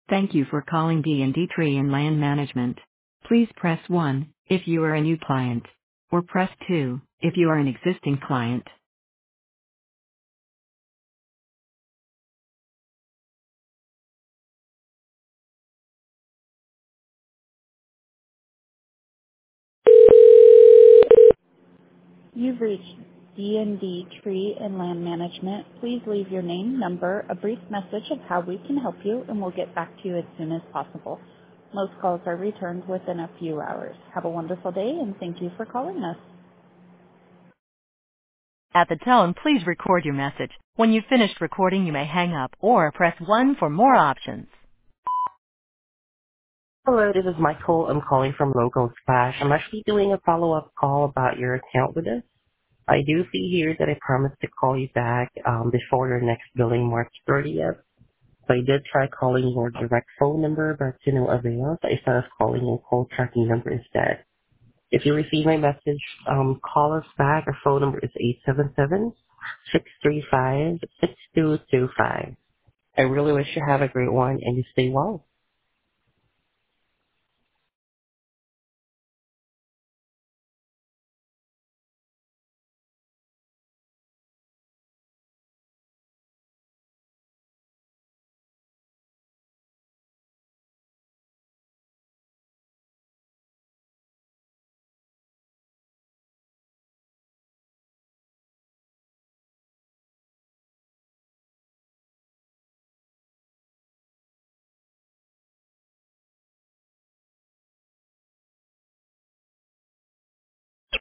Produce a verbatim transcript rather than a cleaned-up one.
Thank you for calling D and D Tree and Land Management. Please press one if you are a new client, or press two if you are an existing client. You've reached D and D Tree and Land Management. Please leave your name, number, a brief message of how we can help you, and we'll get back to you as soon as possible. Most calls are returned within a few hours. Have a wonderful day, and thank you for calling us. At the tone, please record your message. When you've finished recording, you may hang up or press one for more options. Hello, this is Michael. I'm calling from Local Splash. I'm actually doing a follow-up call about your account with us. I do see here that I promised to call you back um, before your next billing, March thirtieth. So I did try calling your direct phone number, but to no avail. So I started calling your call tracking number instead. If you receive my message, um, call us back. Our phone number is eight seven seven, six three five, six two two five. I really wish you have a great one and you stay well.